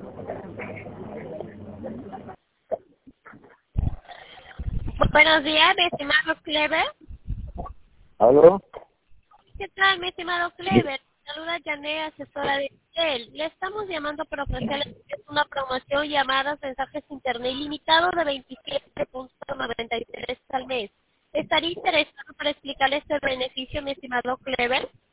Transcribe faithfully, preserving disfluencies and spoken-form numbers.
Buenos días, mi estimado Clever. ¿Aló? ¿Qué tal, mi estimado Clever? Saluda Jané, asesora de él. Le estamos llamando para ofrecerle una promoción llamada mensajes internet ilimitado de veintisiete noventa y tres al mes. ¿Estaría interesado para explicarle este beneficio, mi estimado Clever?